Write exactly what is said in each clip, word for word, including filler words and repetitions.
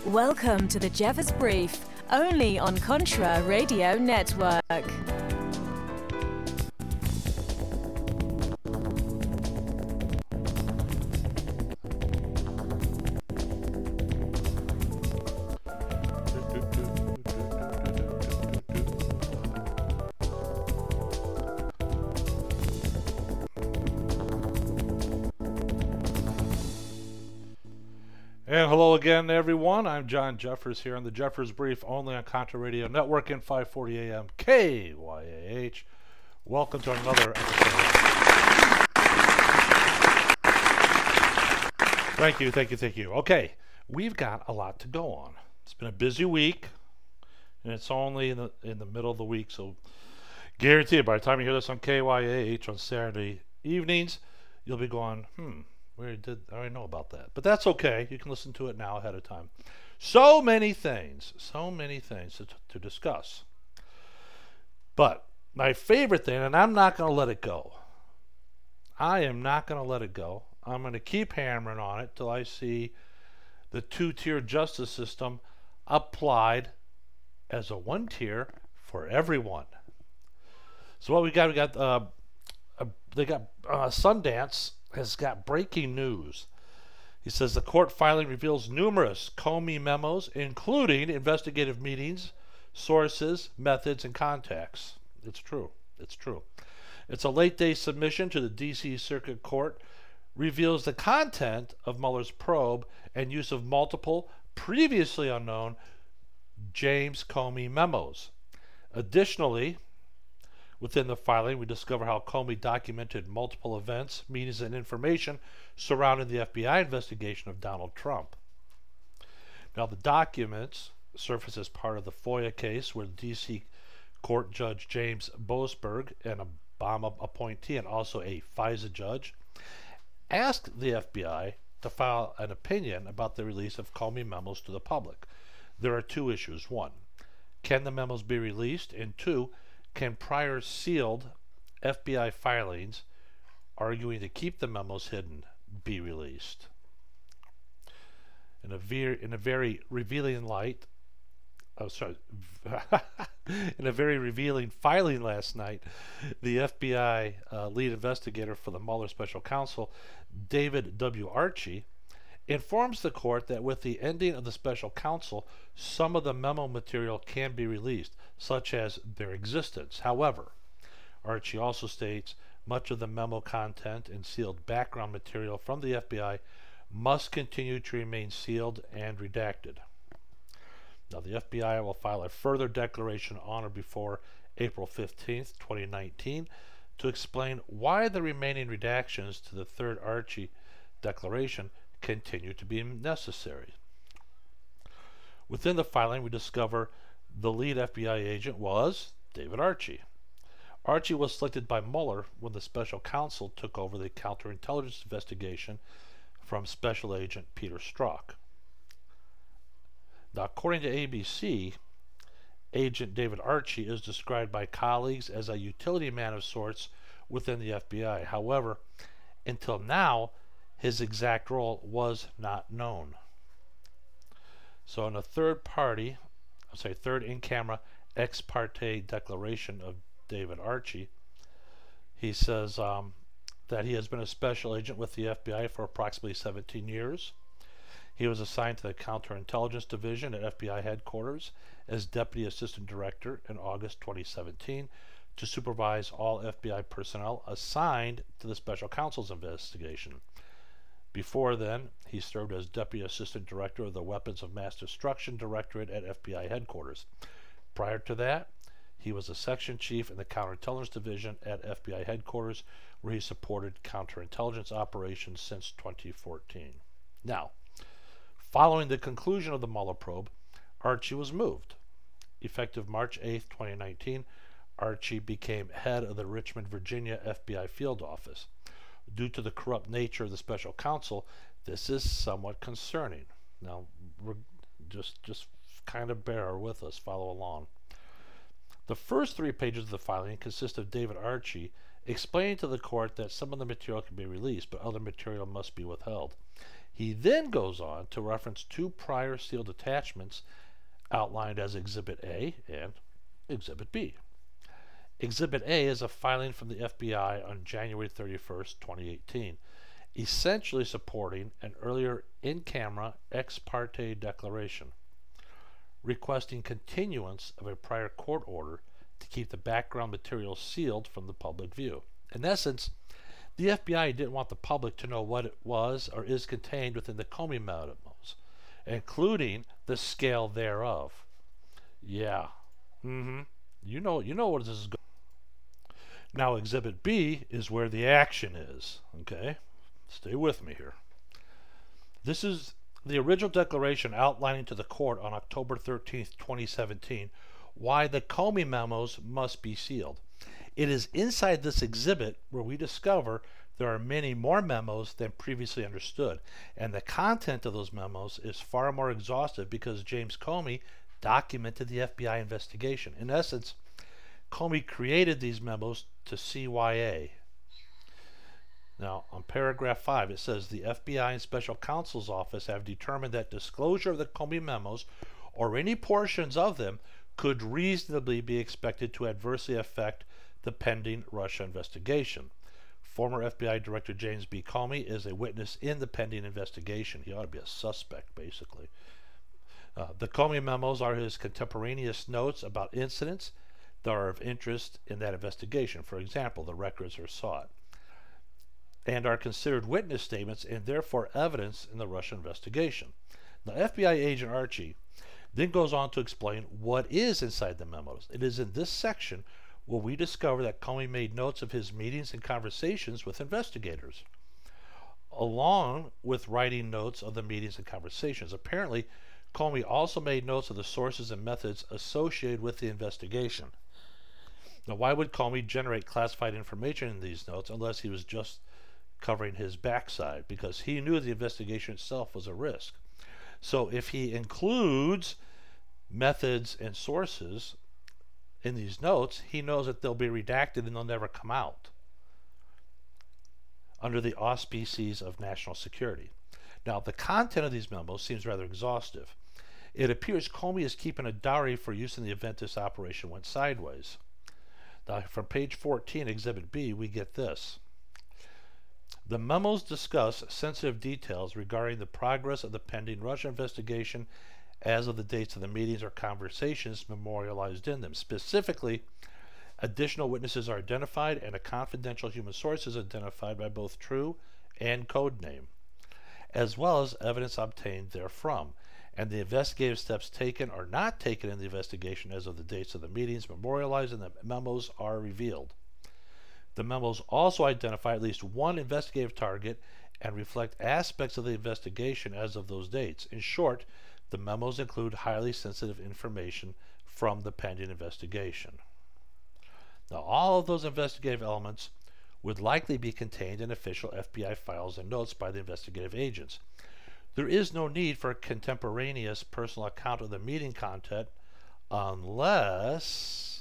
Welcome to the Jeffers Brief, only on Contra Radio Network. And hello again, everyone. I'm John Jeffers here on the Jeffers Brief, only on Contra Radio Network and five forty A M K Y A H. Welcome to another episode. Thank you, thank you, thank you. Okay, we've got a lot to go on. It's been a busy week, and it's only in the in the middle of the week, so guarantee it, by the time you hear this on K Y A H on Saturday evenings, you'll be going, hmm. We did. I already know about that, but that's okay. You can listen to it now ahead of time. So many things, so many things to, to discuss. But my favorite thing, and I'm not going to let it go. I am not going to let it go. I'm going to keep hammering on it till I see the two-tier justice system applied as a one-tier for everyone. So what we got? We got. Uh, uh, they got uh, Sundance has got breaking news. He says the court filing reveals numerous Comey memos, including investigative meetings, sources, methods, and contacts. It's true. It's true. It's a late-day submission to the D C Circuit Court, reveals the content of Mueller's probe and use of multiple, previously unknown, James Comey memos. Additionally, within the filing, we discover how Comey documented multiple events, meetings, and information surrounding the F B I investigation of Donald Trump. Now, the documents surface as part of the FOIA case where the D C Court Judge James Boasberg, an Obama appointee and also a FISA judge, asked the F B I to file an opinion about the release of Comey memos to the public. There are two issues. One, can the memos be released? And two, can prior sealed F B I filings arguing to keep the memos hidden be released? In a, ver- in a very revealing light, oh sorry, in a very revealing filing last night, the F B I uh, lead investigator for the Mueller Special Counsel, David W. Archie, informs the court that with the ending of the special counsel, some of the memo material can be released, such as their existence. However, Archie also states much of the memo content and sealed background material from the F B I must continue to remain sealed and redacted. Now, the F B I will file a further declaration on or before April fifteenth, twenty nineteen, to explain why the remaining redactions to the third Archie declaration continue to be necessary. Within the filing, we discover the lead F B I agent was David Archie. Archie was selected by Mueller when the special counsel took over the counterintelligence investigation from Special Agent Peter Strzok. Now, according to A B C, Agent David Archie is described by colleagues as a utility man of sorts within the F B I. However, until now, his exact role was not known. So in a third party, I'm sorry, third in-camera ex parte declaration of David Archie, he says um, that he has been a special agent with the F B I for approximately seventeen years. He was assigned to the Counterintelligence Division at F B I headquarters as Deputy Assistant Director in August twenty seventeen to supervise all F B I personnel assigned to the Special Counsel's investigation. Before then, he served as Deputy Assistant Director of the Weapons of Mass Destruction Directorate at F B I headquarters. Prior to that, he was a Section Chief in the Counterintelligence Division at F B I headquarters, where he supported counterintelligence operations since twenty fourteen. Now, following the conclusion of the Mueller probe, Archie was moved. Effective March eighth, twenty nineteen, Archie became head of the Richmond, Virginia F B I field office. Due to the corrupt nature of the special counsel, this is somewhat concerning. Now, we're just just kind of bear with us, follow along. The first three pages of the filing consist of David Archie explaining to the court that some of the material can be released, but other material must be withheld. He then goes on to reference two prior sealed attachments outlined as Exhibit A and Exhibit B. Exhibit A is a filing from the F B I on January thirty-first, twenty eighteen, essentially supporting an earlier in-camera ex parte declaration, requesting continuance of a prior court order to keep the background material sealed from the public view. In essence, the F B I didn't want the public to know what it was or is contained within the Comey memos, including the scale thereof. Yeah. Mm-hmm. You know, you know what this is going. Now, Exhibit B is where the action is. Okay? Stay with me here. This is the original declaration outlining to the court on October thirteenth, twenty seventeen, why the Comey memos must be sealed. It is inside this exhibit where we discover there are many more memos than previously understood, and the content of those memos is far more exhaustive because James Comey documented the F B I investigation. In essence, Comey created these memos to C Y A. Now, on paragraph five, it says the F B I and Special Counsel's Office have determined that disclosure of the Comey memos or any portions of them could reasonably be expected to adversely affect the pending Russia investigation. Former F B I Director James B. Comey is a witness in the pending investigation. He ought to be a suspect, basically. Uh, the Comey memos are his contemporaneous notes about incidents that are of interest in that investigation. For example, the records are sought and are considered witness statements and therefore evidence in the Russia investigation. Now, F B I agent Archie then goes on to explain what is inside the memos. It is in this section where we discover that Comey made notes of his meetings and conversations with investigators, along with writing notes of the meetings and conversations. Apparently, Comey also made notes of the sources and methods associated with the investigation. Now, why would Comey generate classified information in these notes unless he was just covering his backside? Because he knew the investigation itself was a risk. So if he includes methods and sources in these notes, he knows that they'll be redacted and they'll never come out under the auspices of national security. Now, the content of these memos seems rather exhaustive. It appears Comey is keeping a diary for use in the event this operation went sideways. Now, from page fourteen, Exhibit B, we get this. The memos discuss sensitive details regarding the progress of the pending Russia investigation as of the dates of the meetings or conversations memorialized in them. Specifically, additional witnesses are identified and a confidential human source is identified by both true and code name, as well as evidence obtained therefrom, and the investigative steps taken or not taken in the investigation as of the dates of the meetings memorialized in the memos are revealed. The memos also identify at least one investigative target and reflect aspects of the investigation as of those dates. In short, the memos include highly sensitive information from the pending investigation. Now, all of those investigative elements would likely be contained in official F B I files and notes by the investigative agents. There is no need for a contemporaneous personal account of the meeting content unless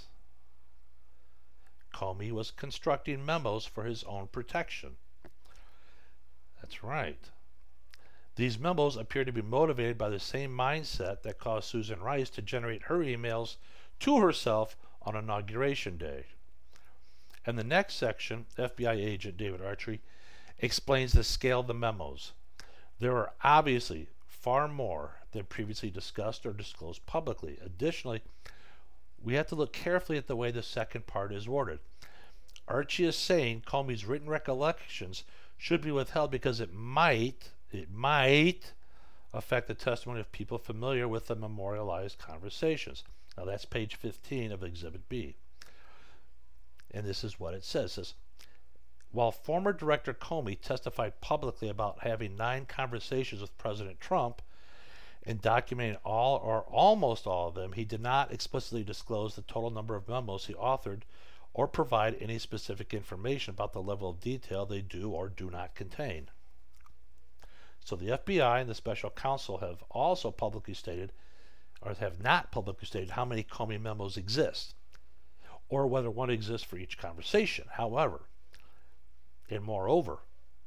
Comey was constructing memos for his own protection. That's right. These memos appear to be motivated by the same mindset that caused Susan Rice to generate her emails to herself on Inauguration Day. In the next section, F B I agent David Archie explains the scale of the memos. There are obviously far more than previously discussed or disclosed publicly. Additionally, we have to look carefully at the way the second part is worded. Archie is saying Comey's written recollections should be withheld because it might, it might affect the testimony of people familiar with the memorialized conversations. Now that's page fifteen of Exhibit B. And this is what it says. It says, while former Director Comey testified publicly about having nine conversations with President Trump and documenting all or almost all of them, he did not explicitly disclose the total number of memos he authored or provide any specific information about the level of detail they do or do not contain. So the F B I and the Special Counsel have also publicly stated, or have not publicly stated, how many Comey memos exist, or whether one exists for each conversation. However, and moreover,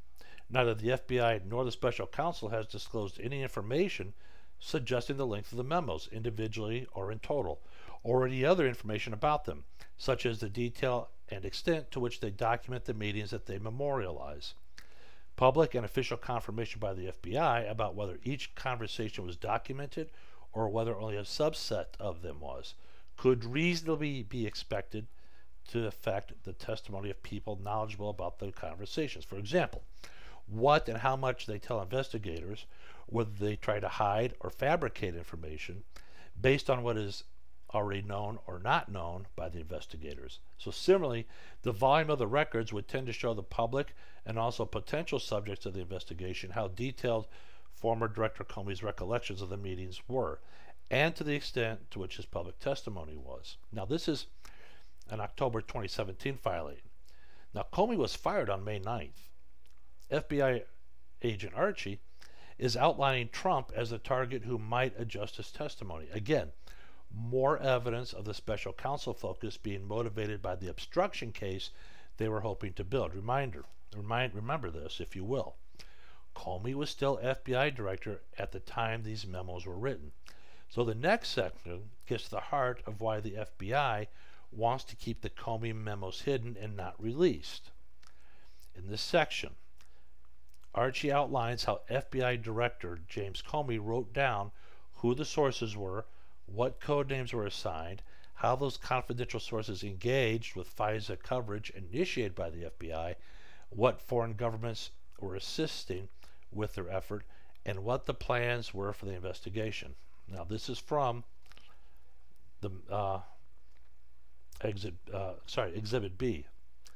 Neither the F B I nor the special counsel has disclosed any information suggesting the length of the memos, individually or in total, or any other information about them, such as the detail and extent to which they document the meetings that they memorialize. Public and official confirmation by the F B I about whether each conversation was documented or whether only a subset of them was could reasonably be expected to affect the testimony of people knowledgeable about the conversations. For example, what and how much they tell investigators, whether they try to hide or fabricate information based on what is already known or not known by the investigators. So similarly, the volume of the records would tend to show the public and also potential subjects of the investigation how detailed former Director Comey's recollections of the meetings were, and to the extent to which his public testimony was. Now this is an October twenty seventeen filing. Now Comey was fired on May ninth. F B I agent Archie is outlining Trump as the target who might adjust his testimony. Again, more evidence of the special counsel focus being motivated by the obstruction case they were hoping to build. Reminder, remind, remember this, if you will. Comey was still F B I director at the time these memos were written. So the next section gets to the heart of why the F B I wants to keep the Comey memos hidden and not released. In this section, Archie outlines how F B I Director James Comey wrote down who the sources were, what code names were assigned, how those confidential sources engaged with FISA coverage initiated by the F B I, what foreign governments were assisting with their effort, and what the plans were for the investigation. Now this is from the uh, exit, uh, sorry, Exhibit B.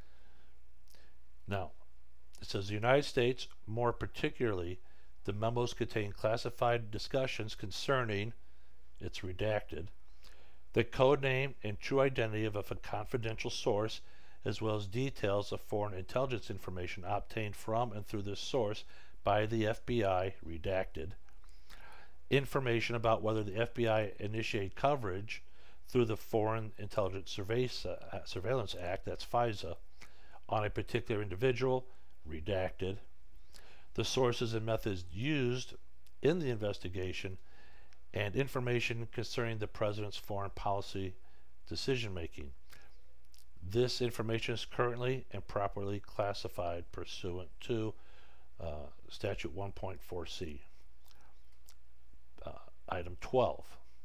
Now it says the United States, more particularly, the memos contain classified discussions concerning, it's redacted, the code name and true identity of a confidential source, as well as details of foreign intelligence information obtained from and through this source by the F B I, redacted, information about whether the F B I initiated coverage through the Foreign Intelligence Surveillance Act, that's FISA, on a particular individual, redacted, the sources and methods used in the investigation, and information concerning the president's foreign policy decision making. This information is currently and properly classified pursuant to uh, Statute one point four C. Uh, item twelve.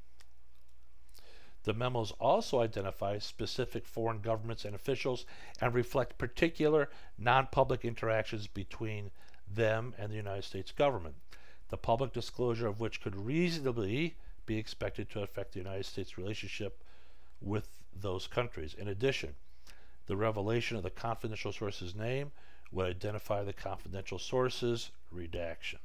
The memos also identify specific foreign governments and officials and reflect particular non-public interactions between them and the United States government, the public disclosure of which could reasonably be expected to affect the United States relationship with those countries. In addition, the revelation of the confidential source's name would identify the confidential source's redaction.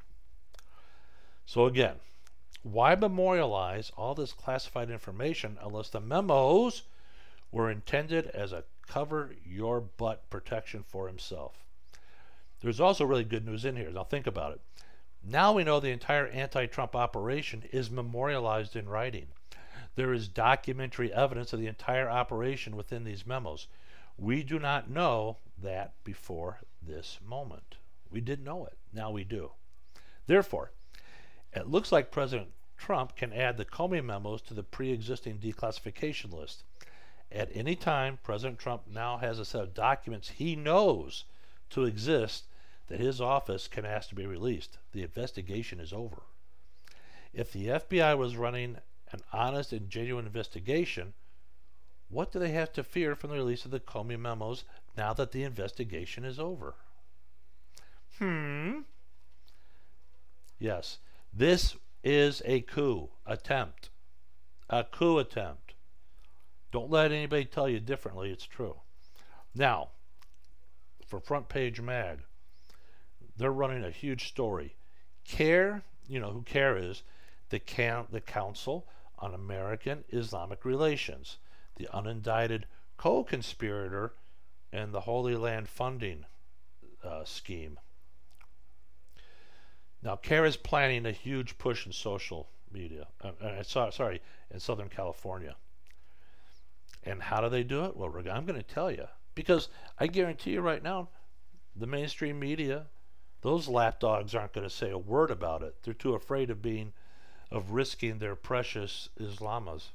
So again, why memorialize all this classified information unless the memos were intended as a cover your butt protection for himself? There's also really good news in here. Now think about it. Now we know the entire anti-Trump operation is memorialized in writing. There is documentary evidence of the entire operation within these memos. We do not know that before this moment. We didn't know it. Now we do. Therefore, it looks like President Trump can add the Comey memos to the pre-existing declassification list. At any time, President Trump now has a set of documents he knows to exist that his office can ask to be released. The investigation is over. If the F B I was running an honest and genuine investigation, what do they have to fear from the release of the Comey memos now that the investigation is over? Hmm. Yes, this is a coup attempt. A coup attempt. Don't let anybody tell you differently. It's true. Now, for Front Page Mag, they're running a huge story. CAIR, you know who CAIR is, the, Can- the Council on American Islamic Relations, the unindicted co-conspirator in the Holy Land funding uh, scheme. Now, CAIR is planning a huge push in social media, uh, uh, sorry, in Southern California. And how do they do it? Well, I'm going to tell you. Because I guarantee you right now, the mainstream media those lapdogs aren't going to say a word about it. They're too afraid of being, of risking their precious Islamas.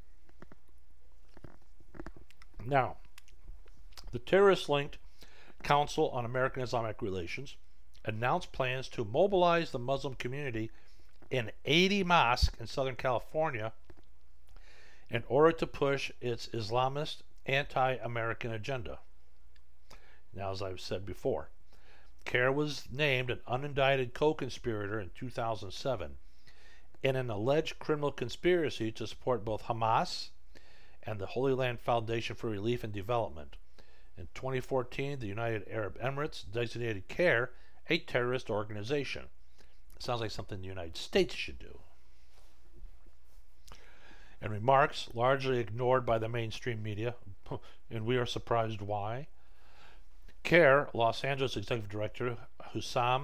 Now, the terrorist-linked Council on American-Islamic Relations announced plans to mobilize the Muslim community in eighty mosques in Southern California in order to push its Islamist anti-American agenda. Now, as I've said before, CAIR was named an unindicted co-conspirator in two thousand seven in an alleged criminal conspiracy to support both Hamas and the Holy Land Foundation for Relief and Development. In twenty fourteen, the United Arab Emirates designated CAIR a terrorist organization. It sounds like something the United States should do. In remarks largely ignored by the mainstream media, and we are surprised why, CAIR Los Angeles Executive Director Hussam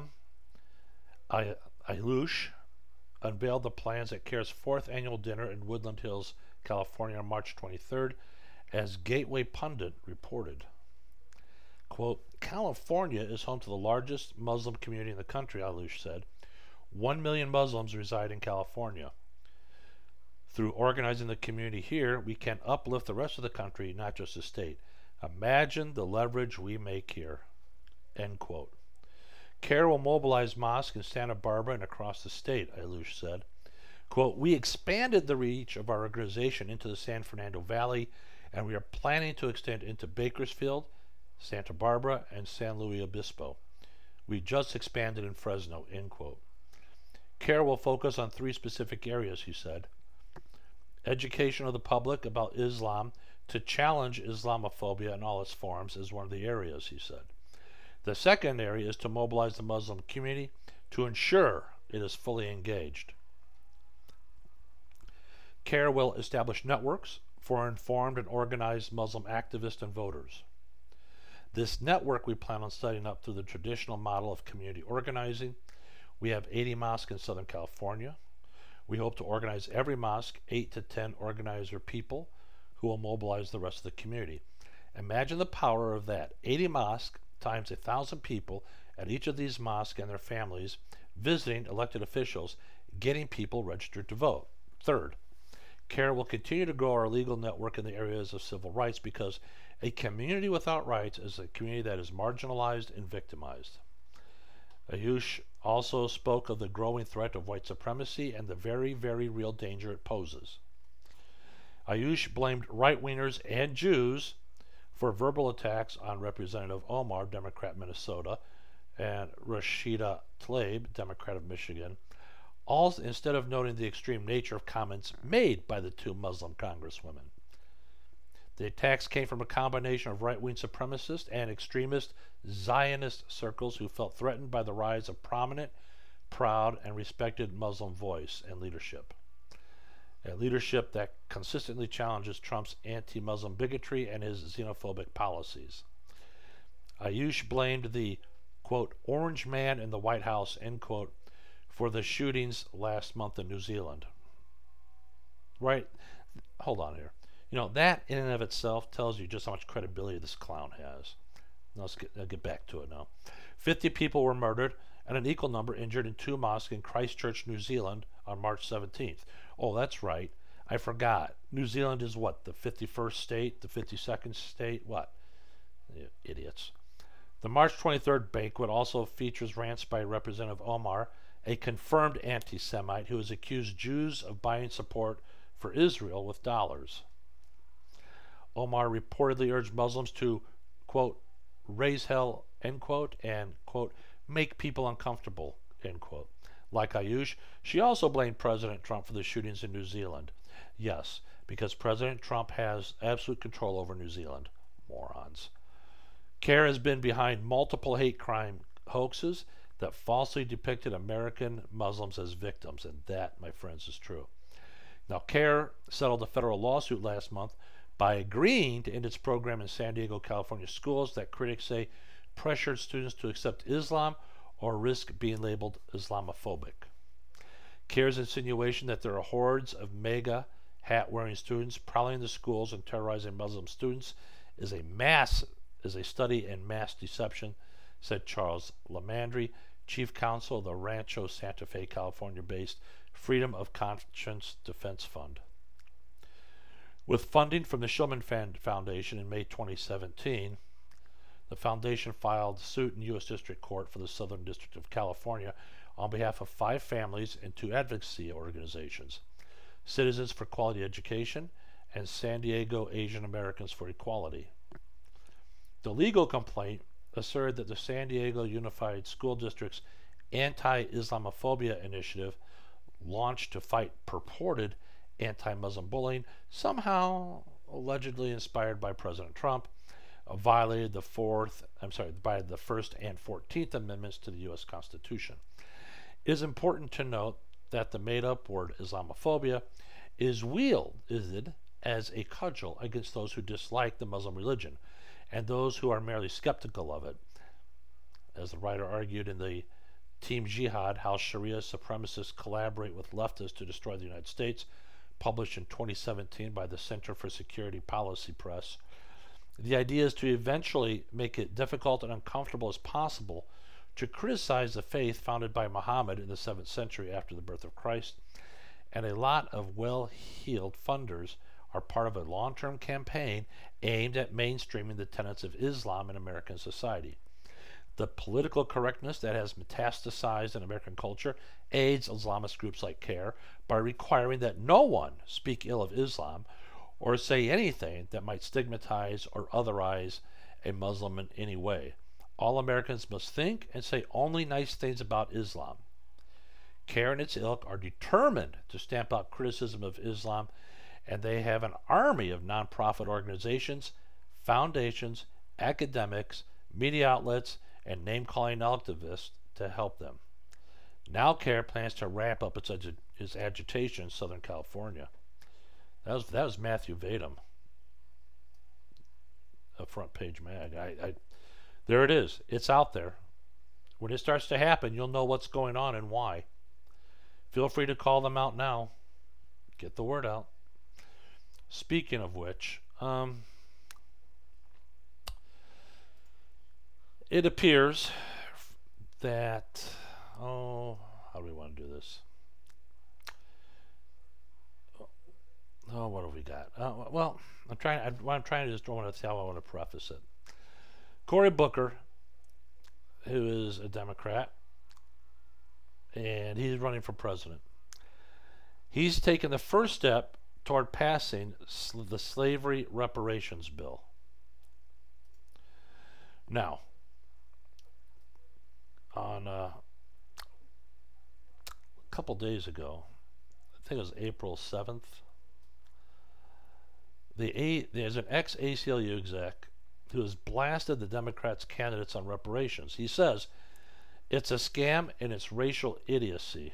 Aylouch unveiled the plans at CAIR's fourth annual dinner in Woodland Hills, California on March twenty-third, as Gateway Pundit reported. Quote, California is home to the largest Muslim community in the country, Aylouch said. One million Muslims reside in California. Through organizing the community here, we can uplift the rest of the country, not just the state. Imagine the leverage we make here. End quote. CAIR will mobilize mosques in Santa Barbara and across the state, Aylouch said. Quote, we expanded the reach of our organization into the San Fernando Valley, and we are planning to extend into Bakersfield, Santa Barbara, and San Luis Obispo. We just expanded in Fresno, end quote. CAIR will focus on three specific areas, he said. Education of the public about Islam to challenge Islamophobia in all its forms is one of the areas, he said. The second area is to mobilize the Muslim community to ensure it is fully engaged. CAIR will establish networks for informed and organized Muslim activists and voters. This network we plan on setting up through the traditional model of community organizing. We have eighty mosques in Southern California. We hope to organize every mosque, eight to ten organizer people who will mobilize the rest of the community. Imagine the power of that. eighty mosques times one thousand people at each of these mosques and their families visiting elected officials, getting people registered to vote. Third, CAIR will continue to grow our legal network in the areas of civil rights because a community without rights is a community that is marginalized and victimized. Aylouch also spoke of the growing threat of white supremacy and the very, very real danger it poses. Aylouch blamed right-wingers and Jews for verbal attacks on Representative Omar, Democrat Minnesota, and Rashida Tlaib, Democrat of Michigan, all instead of noting the extreme nature of comments made by the two Muslim congresswomen. The attacks came from a combination of right-wing supremacist and extremist Zionist circles who felt threatened by the rise of prominent, proud, and respected Muslim voice and leadership. A leadership that consistently challenges Trump's anti-Muslim bigotry and his xenophobic policies. Aylouch blamed the, quote, orange man in the White House, end quote, for the shootings last month in New Zealand. Right? Hold on here. You know, that in and of itself tells you just how much credibility this clown has. Now let's get, I'll get back to it now. fifty people were murdered and an equal number injured in two mosques in Christchurch, New Zealand on March seventeenth. Oh, that's right. I forgot. New Zealand is what? The fifty-first state? The fifty-second state? What? You idiots. The March twenty-third banquet also features rants by Representative Omar, a confirmed anti-Semite who has accused Jews of buying support for Israel with dollars. Omar reportedly urged Muslims to, quote, raise hell, end quote, and, quote, make people uncomfortable, end quote. Like Aylouch, she also blamed President Trump for the shootings in New Zealand. Yes, because President Trump has absolute control over New Zealand. Morons. CAIR has been behind multiple hate crime hoaxes that falsely depicted American Muslims as victims, and that, my friends, is true. Now, CAIR settled a federal lawsuit last month by agreeing to end its program in San Diego, California schools that critics say pressured students to accept Islam or risk being labeled Islamophobic. CAIR's insinuation that there are hordes of MAGA hat-wearing students prowling the schools and terrorizing Muslim students is a mass is a study in mass deception, said Charles Lamandry, chief counsel of the Rancho Santa Fe, California-based Freedom of Conscience Defense Fund. With funding from the Shulman Foundation in May twenty seventeen, the foundation filed suit in U S District Court for the Southern District of California on behalf of five families and two advocacy organizations, Citizens for Quality Education and San Diego Asian Americans for Equality. The legal complaint asserted that the San Diego Unified School District's anti-Islamophobia initiative, launched to fight purported anti-Muslim bullying, somehow allegedly inspired by President Trump, violated the fourth, I'm sorry, by the First and Fourteenth Amendments to the U S Constitution. It is important to note that the made-up word Islamophobia is wielded as a cudgel against those who dislike the Muslim religion and those who are merely skeptical of it. As the writer argued in the Team Jihad, How Sharia Supremacists Collaborate with Leftists to Destroy the United States, published in twenty seventeen by the Center for Security Policy Press, the idea is to eventually make it difficult and uncomfortable as possible to criticize the faith founded by Muhammad in the seventh century after the birth of Christ, and a lot of well-heeled funders are part of a long-term campaign aimed at mainstreaming the tenets of Islam in American society. The political correctness that has metastasized in American culture aids Islamist groups like CARE by requiring that no one speak ill of Islam or say anything that might stigmatize or otherize a Muslim in any way. All Americans must think and say only nice things about Islam. CARE and its ilk are determined to stamp out criticism of Islam, and they have an army of nonprofit organizations, foundations, academics, media outlets, and name-calling activists to help them. Now CARE plans to ramp up its, agi- its agitation in Southern California. That was, that was Matthew Vadum, a front page mag. I, I, there it is. It's out there. When it starts to happen, you'll know what's going on and why. Feel free to call them out now. Get the word out. Speaking of which, um, it appears that, oh, how do we want to do this? Oh, what have we got? Uh, well, I'm trying. I, what I'm trying to just want to tell. I want to preface it. Cory Booker, who is a Democrat, and he's running for president. He's taken the first step toward passing sl- the slavery reparations bill. Now, on uh, a couple days ago, I think it was April seventh. The A, there's an ex-A C L U exec who has blasted the Democrats' candidates on reparations. He says it's a scam and it's racial idiocy.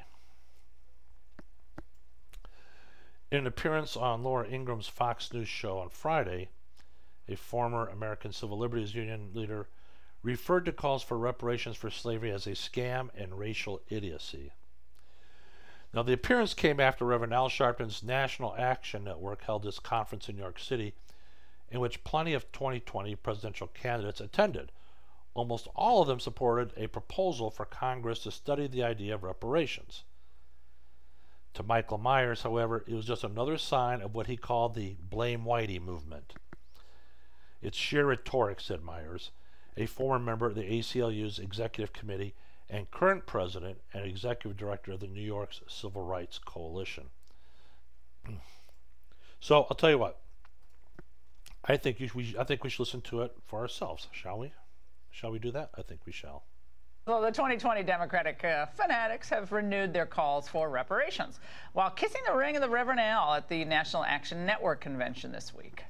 In an appearance on Laura Ingram's Fox News show on Friday, a former American Civil Liberties Union leader referred to calls for reparations for slavery as a scam and racial idiocy. Now, the appearance came after Reverend Al Sharpton's National Action Network held its conference in New York City, in which plenty of twenty twenty presidential candidates attended. Almost all of them supported a proposal for Congress to study the idea of reparations. To Michael Myers, however, it was just another sign of what he called the Blame Whitey movement. It's sheer rhetoric, said Myers, a former member of the A C L U's Executive Committee and current president and executive director of the New York's Civil Rights Coalition. So I'll tell you what. I think you, we, I think we should listen to it for ourselves, shall we? Shall we do that? I think we shall. Well, the twenty twenty Democratic uh, fanatics have renewed their calls for reparations while kissing the ring of the Reverend Al at the National Action Network convention this week.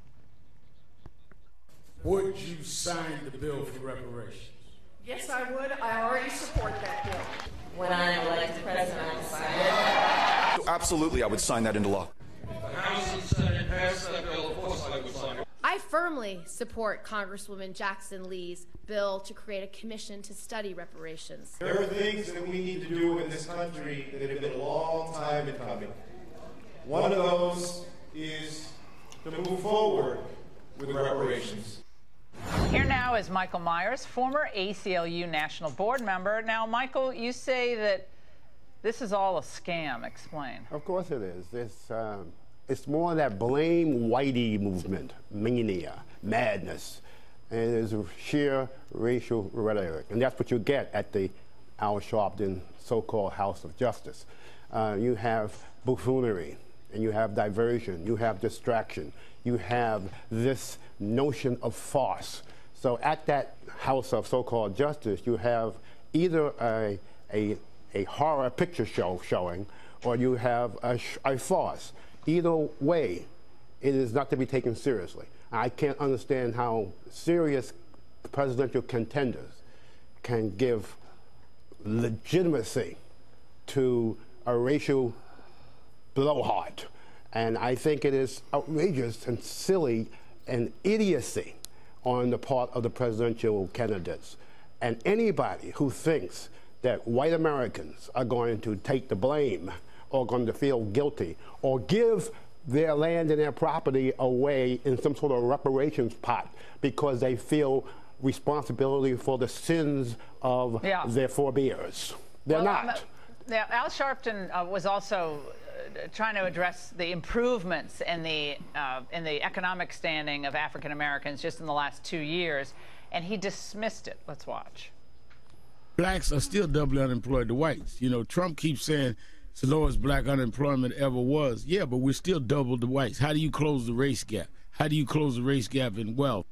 Would you sign the bill for reparations? Yes, I would. I already support that bill. When I'm elected president, I'll sign it. Absolutely, I would sign that into law. The House and Senate passed that bill, of course I would sign it. I firmly support Congresswoman Jackson Lee's bill to create a commission to study reparations. There are things that we need to do in this country that have been a long time in coming. One of those is to move forward with reparations. Here now is Michael Myers, former A C L U National Board member. Now, Michael, you say that this is all a scam. Explain. Of course it is. It's, um, it's more that blame whitey movement, mania, madness. And it is sheer racial rhetoric. And that's what you get at the Al Sharpton so-called House of Justice. Uh, you have buffoonery, and you have diversion, you have distraction, you have this notion of farce. So at that House of so-called Justice, you have either a, a, a horror picture show showing, or you have a, sh a farce. Either way, it is not to be taken seriously. I can't understand how serious presidential contenders can give legitimacy to a racial blowhard. And I think it is outrageous and silly and idiocy on the part of the presidential candidates. And anybody who thinks that white Americans are going to take the blame or going to feel guilty or give their land and their property away in some sort of reparations pot because they feel responsibility for the sins of yeah. their forebears. They're well, not. Now, Al Sharpton uh, was also uh, trying to address the improvements in the uh, in the economic standing of African Americans just in the last two years, and he dismissed it. Let's watch. Blacks are still doubly unemployed to whites. You know, Trump keeps saying it's the lowest black unemployment ever was. Yeah, but we're still double the whites. How do you close the race gap? How do you close the race gap in wealth?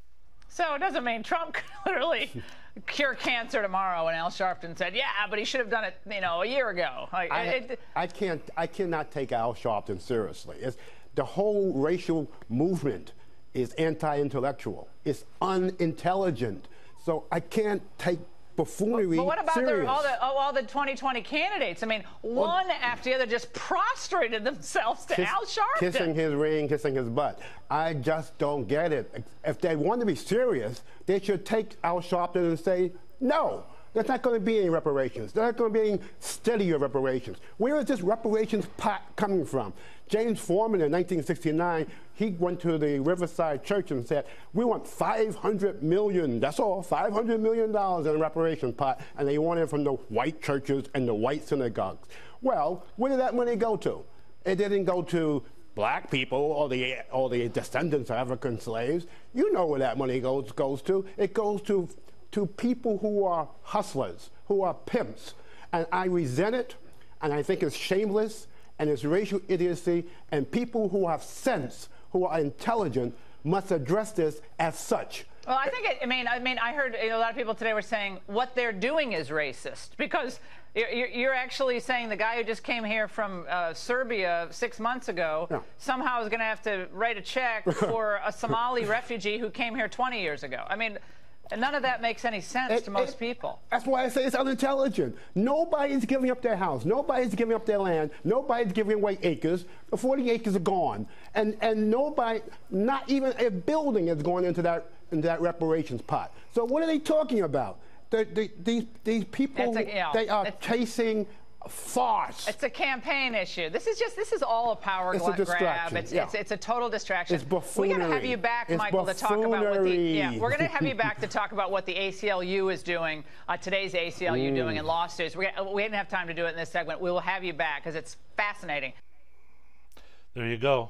So it doesn't mean Trump could literally cure cancer tomorrow. And Al Sharpton said, yeah, but he should have done it, you know, a year ago. Like, I, it, I can't, I cannot take Al Sharpton seriously. It's, the whole racial movement is anti-intellectual. It's unintelligent. So I can't take buffoonery But what about serious. the, all, the, all the twenty twenty candidates? I mean, well, one after the other just prostrated themselves to kiss, Al Sharpton. Kissing his ring, kissing his butt. I just don't get it. If they want to be serious, they should take Al Sharpton and say, no, there's not going to be any reparations. There's not going to be any steadier reparations. Where is this reparations pot coming from? James Forman in nineteen sixty-nine, he went to the Riverside Church and said, we want five hundred million dollars, that's all, five hundred million dollars in a reparation pot, and they want it from the white churches and the white synagogues. Well, where did that money go to? It didn't go to black people or the, or the descendants of African slaves. You know where that money goes, goes to. It goes to, to people who are hustlers, who are pimps. And I resent it, and I think it's shameless, and it's racial idiocy, and people who have sense, who are intelligent, must address this as such. Well, I think it, I mean, I mean, I heard you know, a lot of people today were saying what they're doing is racist because you're, you're actually saying the guy who just came here from uh, Serbia six months ago yeah. somehow is going to have to write a check for a Somali refugee who came here twenty years ago. I mean, and none of that makes any sense it, to most it, people. That's why I say it's unintelligent. Nobody's giving up their house. Nobody's giving up their land. Nobody's giving away acres. The forty acres are gone. And and nobody, not even a building is going into that into that reparations pot. So what are they talking about? The, the, these, these people, a, you know, they are chasing farce. It's a campaign issue. This is just, this is all a power it's grab. A distraction. It's, yeah. it's, it's a total distraction. It's buffoonery. We're going to have you back, it's Michael, buffoonery. to talk about what the, yeah, we're going to have you back to talk about what the A C L U is doing, uh, today's A C L U mm. doing in lawsuits. We're gonna, we didn't have time to do it in this segment. We will have you back because it's fascinating. There you go.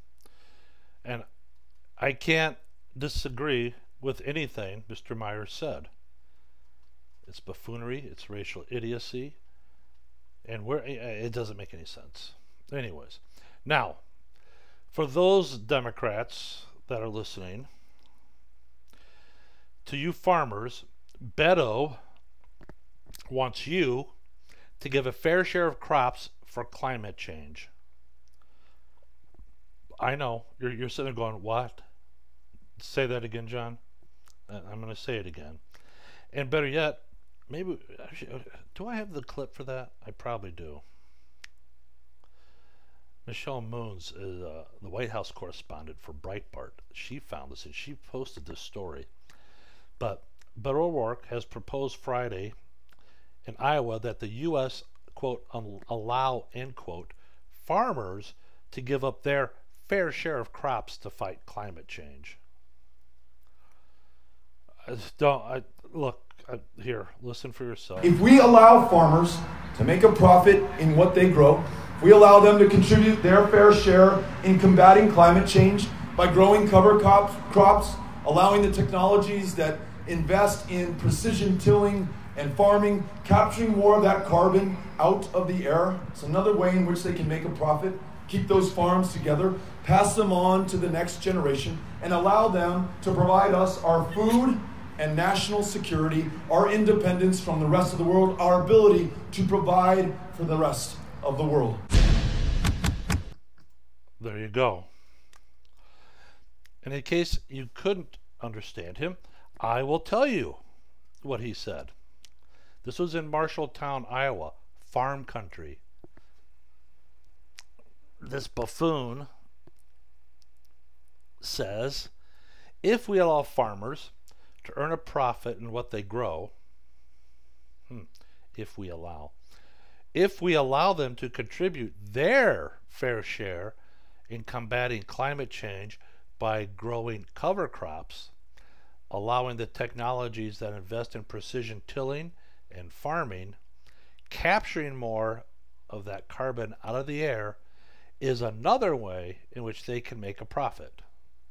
And I can't disagree with anything Mister Myers said. It's buffoonery, it's racial idiocy, and where it doesn't make any sense. Anyways, now, for those Democrats that are listening, to you farmers, Beto wants you to give a fair share of crops for climate change. I know, you're, you're sitting there going, what? Say that again, John. I'm going to say it again. And better yet, maybe, do I have the clip for that? I probably do. Michelle Moons is uh, the White House correspondent for Breitbart. She found this and she posted this story. But Beto O'Rourke has proposed Friday in Iowa that the U S, quote, allow, end quote, farmers to give up their fair share of crops to fight climate change. don't I, look I, here. Listen for yourself. If we allow farmers to make a profit in what they grow, if we allow them to contribute their fair share in combating climate change by growing cover crops, crops, allowing the technologies that invest in precision tilling and farming, capturing more of that carbon out of the air, it's another way in which they can make a profit, keep those farms together, pass them on to the next generation, and allow them to provide us our food and national security, our independence from the rest of the world, our ability to provide for the rest of the world. There you go. And in case you couldn't understand him, I will tell you what he said. This was in Marshalltown, Iowa, farm country. This buffoon says, if we allow farmers to earn a profit in what they grow, hmm, if we allow, if we allow them to contribute their fair share in combating climate change by growing cover crops, allowing the technologies that invest in precision tilling and farming, capturing more of that carbon out of the air is another way in which they can make a profit.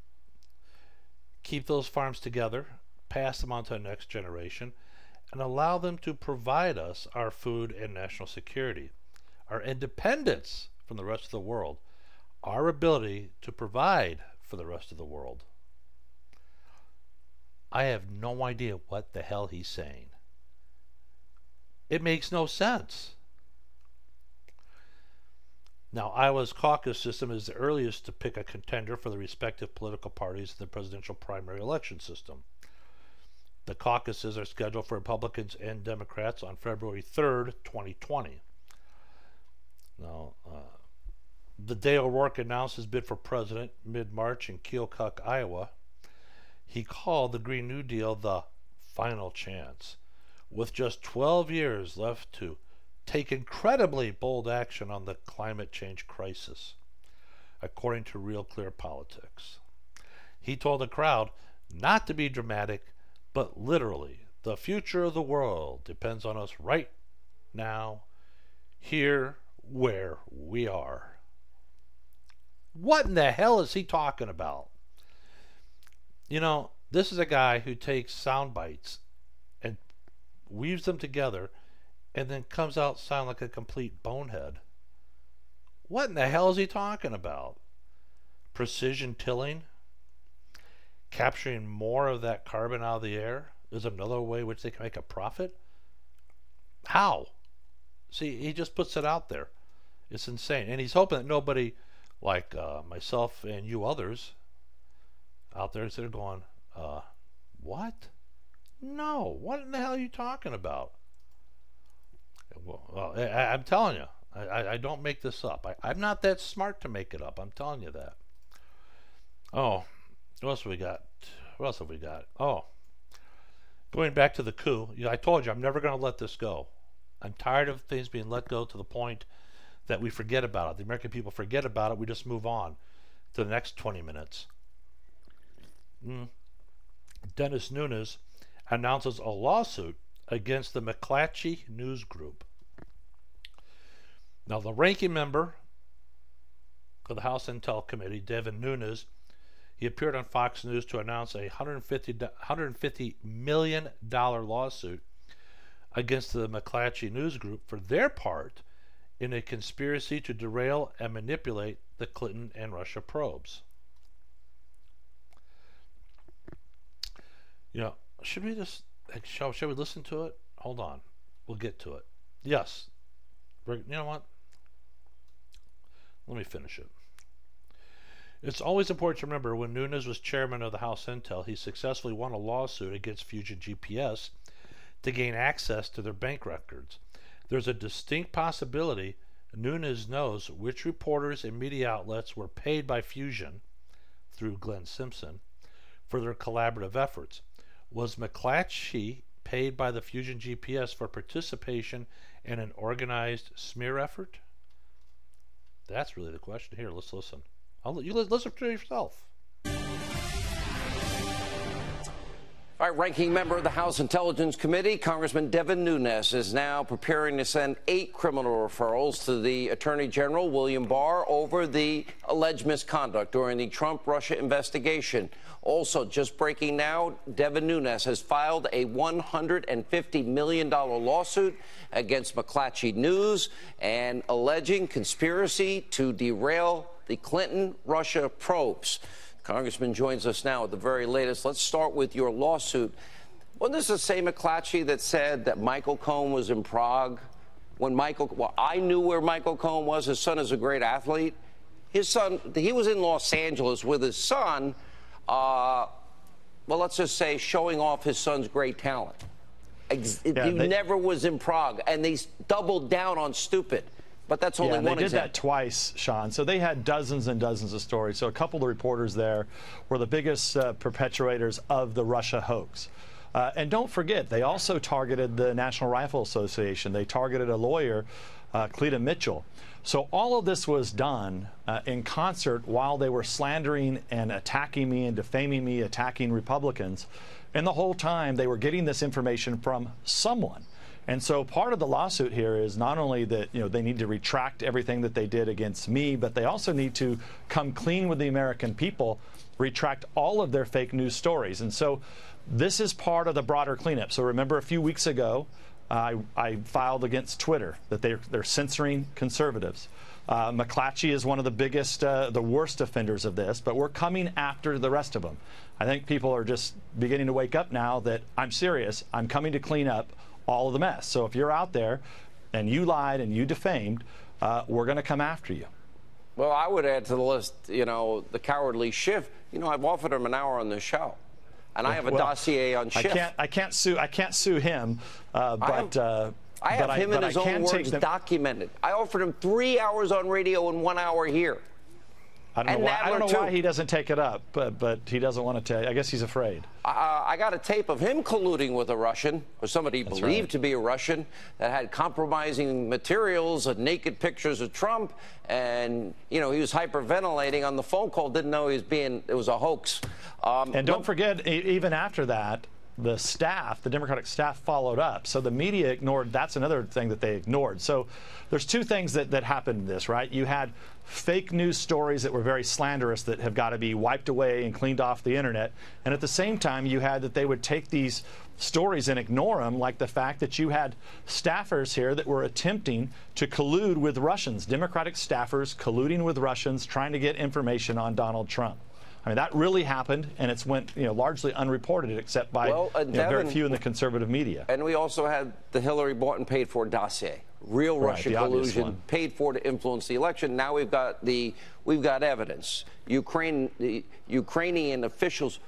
Keep those farms together, pass them on to the next generation, and allow them to provide us our food and national security, our independence from the rest of the world, our ability to provide for the rest of the world. I have no idea what the hell he's saying. It makes no sense. Now, Iowa's caucus system is the earliest to pick a contender for the respective political parties in the presidential primary election system. The caucuses are scheduled for Republicans and Democrats on February third, twenty twenty. Now, uh, the day O'Rourke announced his bid for president mid-March in Keokuk, Iowa, he called the Green New Deal the final chance, with just twelve years left to take incredibly bold action on the climate change crisis, according to Real Clear Politics. He told the crowd not to be dramatic, but literally, the future of the world depends on us right now, here where we are. What in the hell is he talking about? You know, this is a guy who takes sound bites and weaves them together and then comes out sound like a complete bonehead. What in the hell is he talking about? Precision tilling? Capturing more of that carbon out of the air is another way which they can make a profit? How? See, he just puts it out there. It's insane. And he's hoping that nobody like uh, myself and you others out there instead of going, uh, what? No, what in the hell are you talking about? Well, well I, I'm telling you, I, I, I don't make this up. I, I'm not that smart to make it up. I'm telling you that. Oh, what else have we got? What else have we got? Oh, going back to the coup. You know, I told you I'm never going to let this go. I'm tired of things being let go to the point that we forget about it. The American people forget about it. We just move on to the next twenty minutes. Mm. Dennis Nunes announces a lawsuit against the McClatchy News Group. Now, the ranking member of the House Intel Committee, Devin Nunes, he appeared on Fox News to announce a one hundred fifty million dollars lawsuit against the McClatchy News Group for their part in a conspiracy to derail and manipulate the Clinton and Russia probes. You know, should we just, shall, shall we listen to it? Hold on. We'll get to it. Yes. You know what? Let me finish it. It's always important to remember when Nunes was chairman of the House Intel, he successfully won a lawsuit against Fusion G P S to gain access to their bank records. There's a distinct possibility Nunes knows which reporters and media outlets were paid by Fusion, through Glenn Simpson, for their collaborative efforts. Was McClatchy paid by the Fusion G P S for participation in an organized smear effort? That's really the question. Here, let's listen. I'll let you listen to it yourself. All right, ranking member of the House Intelligence Committee, Congressman Devin Nunes, is now preparing to send eight criminal referrals to the Attorney General, William Barr, over the alleged misconduct during the Trump-Russia investigation. Also, just breaking now, Devin Nunes has filed a one hundred fifty million dollars lawsuit against McClatchy News and alleging conspiracy to derail the Clinton-Russia probes. Congressman joins us now at the very latest. Let's start with your lawsuit. Wasn't this the same McClatchy that said that Michael Cohen was in Prague? When Michael, well, I knew where Michael Cohen was. His son is a great athlete. His son, he was in Los Angeles with his son, uh, well, let's just say showing off his son's great talent. Ex- Yeah, he they- never was in Prague, and they doubled down on stupid. But that's only yeah, one they did example. that twice, Sean. So they had dozens and dozens of stories. So a couple of the reporters there were the biggest uh, perpetuators of the Russia hoax. Uh, and don't forget, they also targeted the National Rifle Association. They targeted a lawyer, uh, Cleta Mitchell. So all of this was done uh, in concert while they were slandering and attacking me and defaming me, attacking Republicans. And the whole time they were getting this information from someone. And so part of the lawsuit here is not only that, you know, they need to retract everything that they did against me, but they also need to come clean with the American people, retract all of their fake news stories. And so this is part of the broader cleanup. So remember a few weeks ago, I, I filed against Twitter that they're, they're censoring conservatives. Uh, McClatchy is one of the biggest, uh, the worst offenders of this, but we're coming after the rest of them. I think people are just beginning to wake up now that I'm serious. I'm coming to clean up all of the mess. So if you're out there and you lied and you defamed, uh, we're going to come after you. Well, I would add to the list, you know, the cowardly Schiff. You know, I've offered him an hour on the show, and I have a Well, dossier on Schiff. I can't, I can't sue, I can't sue him, uh, but I have, uh, I have but him I, in but his I own can words take them. documented. I offered him three hours on radio and one hour here. I don't and know why, I don't know Nadler, why too. he doesn't take it up, but but he doesn't want to tell. I guess he's afraid. Uh, I got a tape of him colluding with a Russian, or somebody That's believed right. to be a Russian, that had compromising materials and naked pictures of Trump. And, you know, he was hyperventilating on the phone call, didn't know he was being, it was a hoax. Um, And don't but- forget, e- even after that, the staff, the Democratic staff followed up. So the media ignored, that's another thing that they ignored. So there's two things that, that happened in this, right? You had fake news stories that were very slanderous that have got to be wiped away and cleaned off the internet. And at the same time, you had that they would take these stories and ignore them, like the fact that you had staffers here that were attempting to collude with Russians, Democratic staffers colluding with Russians, trying to get information on Donald Trump. I mean, that really happened, and it's went, you know, largely unreported, except by Well, uh, you know, very Devin- few in the conservative media. And we also had the Hillary bought and paid for dossier, real Right, Russian the obvious collusion, one. paid for to influence the election. Now we've got the we've got evidence. Ukraine, the Ukrainian officials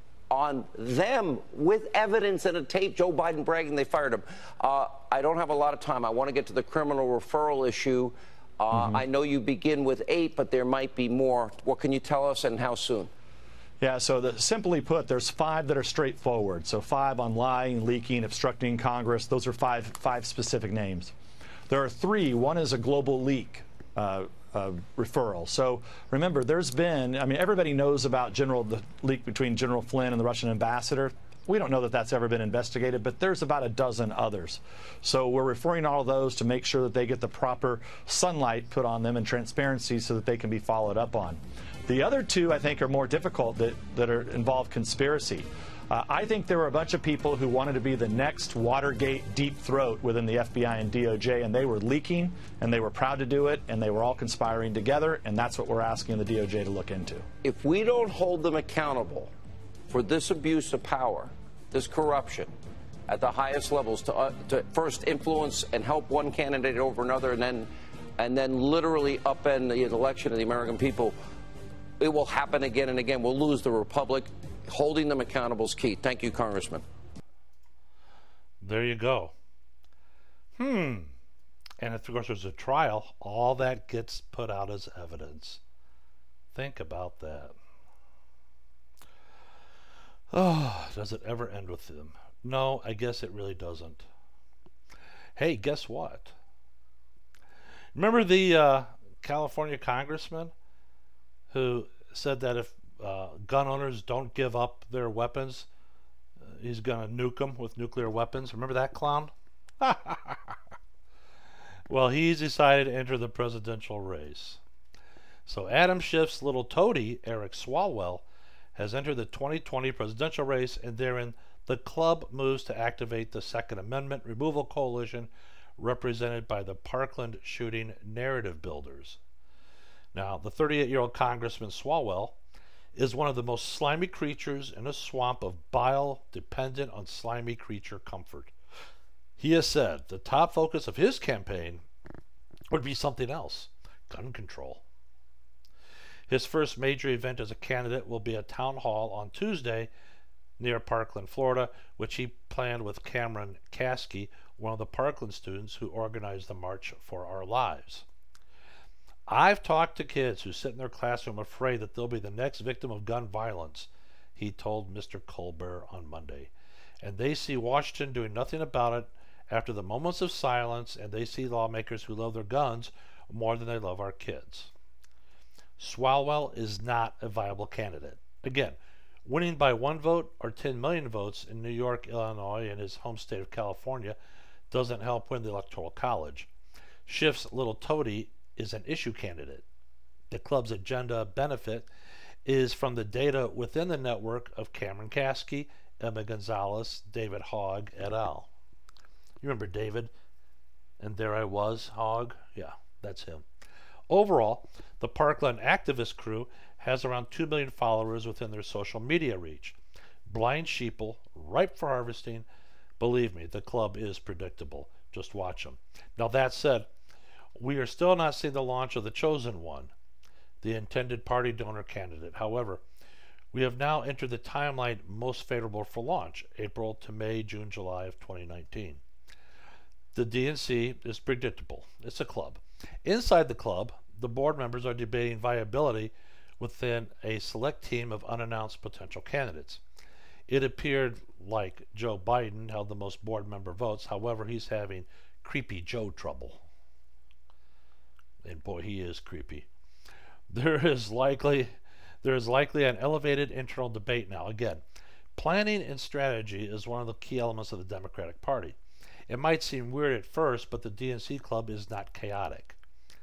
on them with evidence and a tape. Joe Biden bragging they fired him. Uh, I don't have a lot of time. I want to get to the criminal referral issue. Uh, Mm-hmm. I know you begin with eight, but there might be more. What can you tell us, and how soon? Yeah, so the, simply put, there's five that are straightforward. So five on lying, leaking, obstructing Congress. Those are five five specific names. There are three. One is a global leak uh, uh, referral. So remember, there's been, I mean, everybody knows about General the leak between General Flynn and the Russian ambassador. We don't know that that's ever been investigated, but there's about a dozen others. So we're referring all of those to make sure that they get the proper sunlight put on them and transparency so that they can be followed up on. The other two, I think, are more difficult, that, that are involve conspiracy. Uh, I think there were a bunch of people who wanted to be the next Watergate deep throat within the F B I and D O J, and they were leaking, and they were proud to do it, and they were all conspiring together, and that's what we're asking the D O J to look into. If we don't hold them accountable for this abuse of power, this corruption at the highest levels, to, uh, to first influence and help one candidate over another, and then and then literally upend the election of the American people, it will happen again and again. We'll lose the republic. Holding them accountable is key. Thank you, Congressman. There you go. Hmm. And of course, there's a trial. All that gets put out as evidence. Think about that. Oh, does it ever end with them? No, I guess it really doesn't. Hey, guess what? Remember the uh, California congressman who said that if uh, gun owners don't give up their weapons, uh, he's going to nuke them with nuclear weapons. Remember that clown? Well, he's decided to enter the presidential race. So Adam Schiff's little toady, Eric Swalwell, has entered the twenty twenty presidential race, and therein the club moves to activate the Second Amendment removal coalition represented by the Parkland shooting narrative builders. Now, the thirty-eight-year-old Congressman Swalwell is one of the most slimy creatures in a swamp of bile dependent on slimy creature comfort. He has said the top focus of his campaign would be something else: gun control. His first major event as a candidate will be a town hall on Tuesday near Parkland, Florida, which he planned with Cameron Kasky, one of the Parkland students who organized the March for Our Lives. I've talked to kids who sit in their classroom afraid that they'll be the next victim of gun violence, he told Mister Colbert on Monday. And they see Washington doing nothing about it after the moments of silence, and they see lawmakers who love their guns more than they love our kids. Swalwell is not a viable candidate. Again, winning by one vote or ten million votes in New York, Illinois, and his home state of California doesn't help win the Electoral College. Schiff's little toady is an issue candidate. The club's agenda benefit is from the data within the network of Cameron Kasky, Emma Gonzalez, David Hogg, et al. You remember David? And there I was, Hogg? Yeah, that's him. Overall, the Parkland activist crew has around two million followers within their social media reach. Blind sheeple, ripe for harvesting. Believe me, the club is predictable. Just watch them. Now, that said, we are still not seeing the launch of the chosen one, the intended party donor candidate. However, we have now entered the timeline most favorable for launch, April to May, June, July of twenty nineteen. The D N C is predictable. It's a club. Inside the club, the board members are debating viability within a select team of unannounced potential candidates. It appeared like Joe Biden held the most board member votes. However, he's having creepy Joe trouble. And boy, he is creepy. There is likely there is likely an elevated internal debate now. Again, planning and strategy is one of the key elements of the Democratic Party. It might seem weird at first, but the D N C club is not chaotic.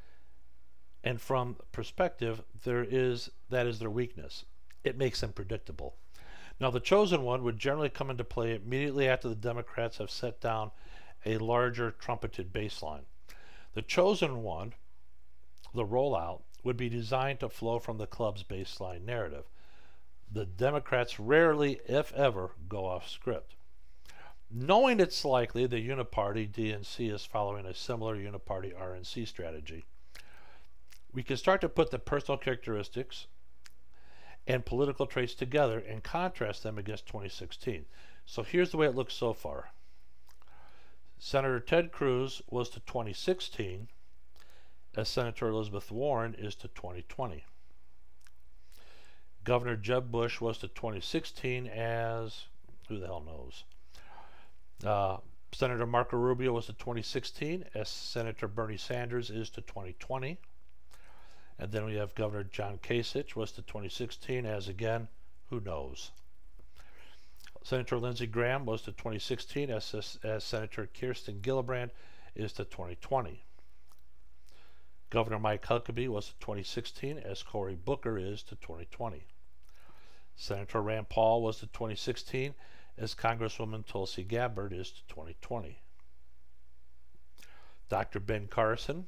And from perspective, there is that is their weakness. It makes them predictable. Now, the chosen one would generally come into play immediately after the Democrats have set down a larger trumpeted baseline. The chosen one, the rollout, would be designed to flow from the club's baseline narrative. The Democrats rarely, if ever, go off script. Knowing it's likely the uniparty D N C is following a similar uniparty R N C strategy, we can start to put the personal characteristics and political traits together and contrast them against twenty sixteen. So here's the way it looks so far. Senator Ted Cruz was to twenty sixteen as Senator Elizabeth Warren is to twenty twenty. Governor Jeb Bush was to twenty sixteen as, who the hell knows? Uh, Senator Marco Rubio was to twenty sixteen as Senator Bernie Sanders is to twenty twenty. And then we have Governor John Kasich was to twenty sixteen as, again, who knows? Senator Lindsey Graham was to twenty sixteen as, as Senator Kirsten Gillibrand is to twenty twenty. Governor Mike Huckabee was to twenty sixteen as Cory Booker is to twenty twenty. Senator Rand Paul was to twenty sixteen as Congresswoman Tulsi Gabbard is to twenty twenty. Doctor Ben Carson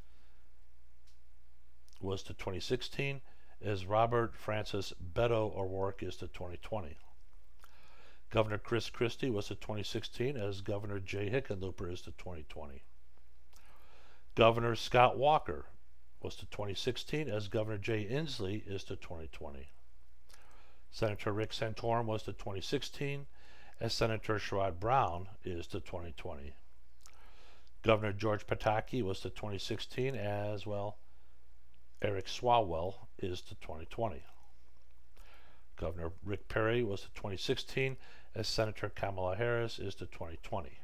was to twenty sixteen as Robert Francis Beto O'Rourke is to twenty twenty. Governor Chris Christie was to twenty sixteen as Governor Jay Hickenlooper is to twenty twenty. Governor Scott Walker was to twenty sixteen as Governor Jay Inslee is to twenty twenty. Senator Rick Santorum was to twenty sixteen as Senator Sherrod Brown is to twenty twenty. Governor George Pataki was to twenty sixteen as, well, Eric Swalwell is to twenty twenty. Governor Rick Perry was to twenty sixteen as Senator Kamala Harris is to twenty twenty.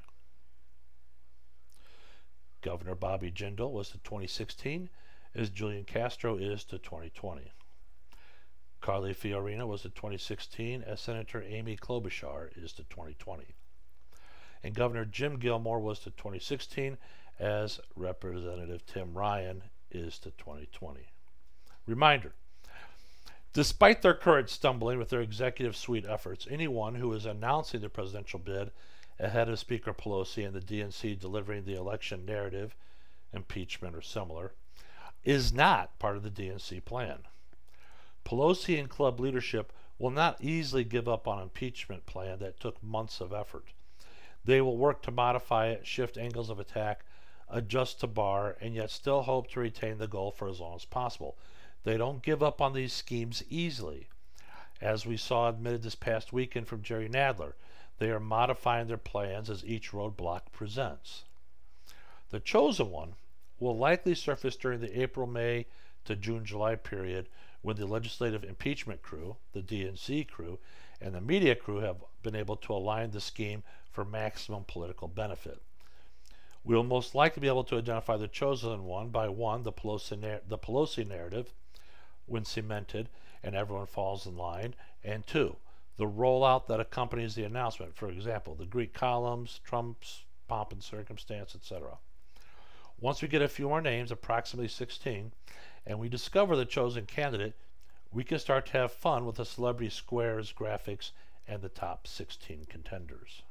Governor Bobby Jindal was to twenty sixteen as Julian Castro is to twenty twenty. Carly Fiorina was to twenty sixteen, as Senator Amy Klobuchar is to twenty twenty. And Governor Jim Gilmore was to twenty sixteen, as Representative Tim Ryan is to twenty twenty. Reminder, despite their current stumbling with their executive suite efforts, anyone who is announcing the presidential bid ahead of Speaker Pelosi and the D N C delivering the election narrative, impeachment or similar, is not part of the D N C plan. Pelosi and club leadership will not easily give up on an impeachment plan that took months of effort. They will work to modify it, shift angles of attack, adjust to Barr, and yet still hope to retain the goal for as long as possible. They don't give up on these schemes easily. As we saw admitted this past weekend from Jerry Nadler, they are modifying their plans as each roadblock presents. The chosen one will likely surface during the April, May to June, July period, when the legislative impeachment crew, the D N C crew, and the media crew have been able to align the scheme for maximum political benefit. We will most likely be able to identify the chosen one by one, the Pelosi, nar- the Pelosi narrative, when cemented and everyone falls in line, and two, the rollout that accompanies the announcement. For example, the Greek columns, Trump's pomp and circumstance, et cetera. Once we get a few more names, approximately sixteen, and we discover the chosen candidate, we can start to have fun with the celebrity squares, graphics, and the top sixteen contenders.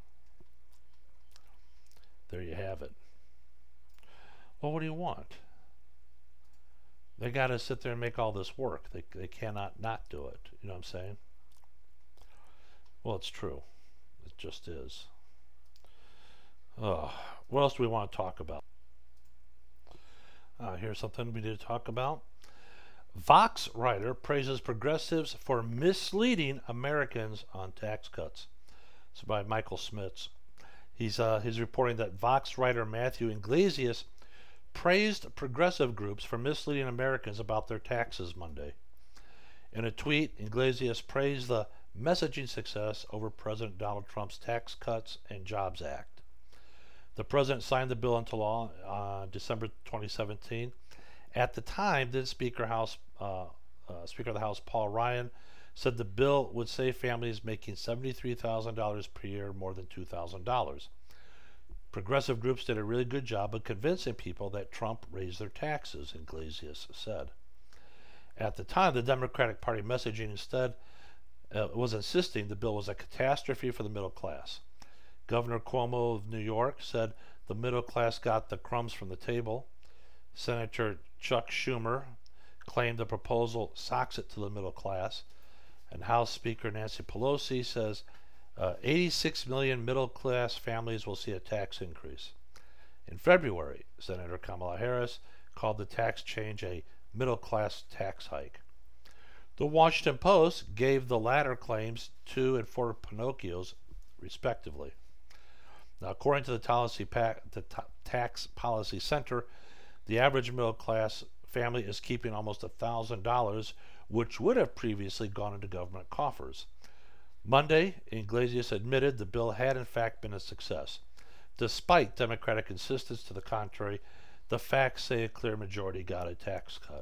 There you have it. Well, what do you want? They got to sit there and make all this work. They, they cannot not do it. You know what I'm saying? Well, it's true. It just is. Oh, what else do we want to talk about? Uh, here's something we need to talk about. Vox writer praises progressives for misleading Americans on tax cuts. It's by Michael Smits. He's, uh, he's reporting that Vox writer Matthew Iglesias praised progressive groups for misleading Americans about their taxes Monday. In a tweet, Iglesias praised the messaging success over President Donald Trump's Tax Cuts and Jobs Act. The president signed the bill into law on uh, December twenty seventeen. At the time, then Speaker, House, uh, uh, Speaker of the House Paul Ryan said the bill would save families making seventy-three thousand dollars per year more than two thousand dollars. Progressive groups did a really good job of convincing people that Trump raised their taxes, Iglesias said. At the time, the Democratic Party messaging instead uh, was insisting the bill was a catastrophe for the middle class. Governor Cuomo of New York said the middle class got the crumbs from the table. Senator Chuck Schumer claimed the proposal socks it to the middle class. And House Speaker Nancy Pelosi says uh, eighty-six million middle-class families will see a tax increase. In February, Senator Kamala Harris called the tax change a middle-class tax hike. The Washington Post gave the latter claims two and four Pinocchios, respectively. Now, according to the, policy pa- the t- Tax Policy Center, the average middle-class family is keeping almost one thousand dollars, which would have previously gone into government coffers. Monday, Iglesias admitted the bill had in fact been a success. Despite Democratic insistence to the contrary, the facts say a clear majority got a tax cut.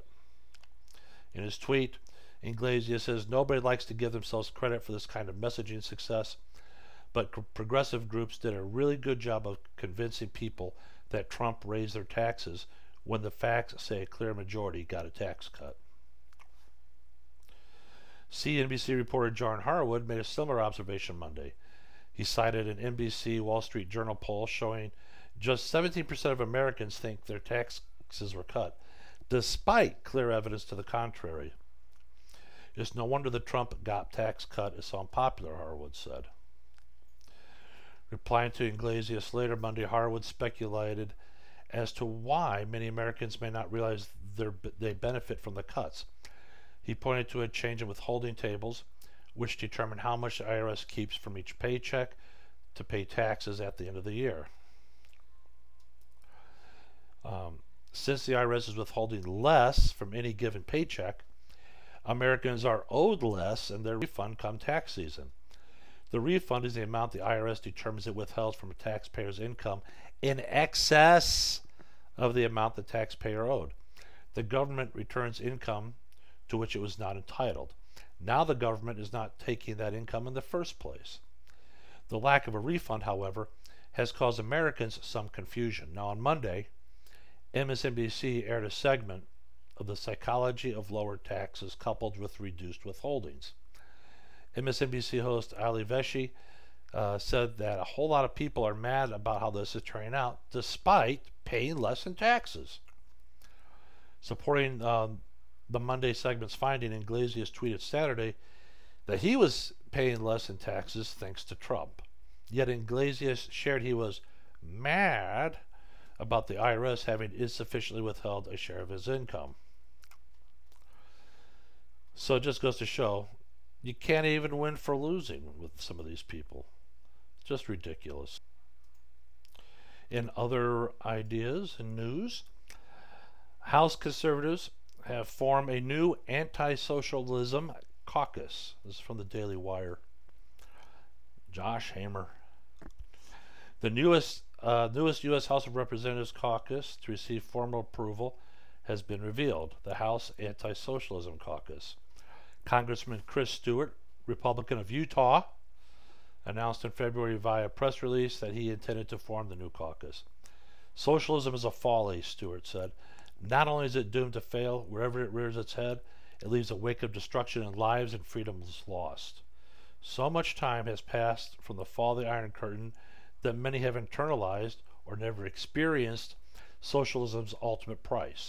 In his tweet, Iglesias says nobody likes to give themselves credit for this kind of messaging success, but progressive groups did a really good job of convincing people that Trump raised their taxes when the facts say a clear majority got a tax cut. C N B C reporter John Harwood made a similar observation Monday. He cited an N B C Wall Street Journal poll showing just seventeen percent of Americans think their taxes were cut, despite clear evidence to the contrary. It's no wonder the Trump got tax cut is so unpopular, Harwood said. Replying to Iglesias later Monday, Harwood speculated as to why many Americans may not realize they benefit from the cuts. He pointed to a change in withholding tables, which determine how much the I R S keeps from each paycheck to pay taxes at the end of the year. Um, since the I R S is withholding less from any given paycheck, Americans are owed less in their refund come tax season. The refund is the amount the I R S determines it withheld from a taxpayer's income in excess of the amount the taxpayer owed. The government returns income to which it was not entitled. Now the government is not taking that income in the first place. The lack of a refund, however, has caused Americans some confusion. Now on Monday, M S N B C aired a segment of the psychology of lower taxes coupled with reduced withholdings. M S N B C host Ali Velshi uh, said that a whole lot of people are mad about how this is turning out despite paying less in taxes. Supporting um, the Monday segment's finding, Iglesias tweeted Saturday that he was paying less in taxes thanks to Trump. Yet Iglesias shared he was mad about the I R S having insufficiently withheld a share of his income. So it just goes to show you can't even win for losing with some of these people. It's just ridiculous. In other ideas and news, House conservatives have formed a new anti-socialism caucus. This is from the Daily Wire. Josh Hamer. The newest, uh, newest U S House of Representatives caucus to receive formal approval has been revealed, the House Anti-Socialism Caucus. Congressman Chris Stewart, Republican of Utah, announced in February via press release that he intended to form the new caucus. Socialism is a folly, Stewart said. Not only is it doomed to fail, wherever it rears its head, it leaves a wake of destruction and lives and freedoms lost. So much time has passed from the fall of the Iron Curtain that many have internalized or never experienced socialism's ultimate price.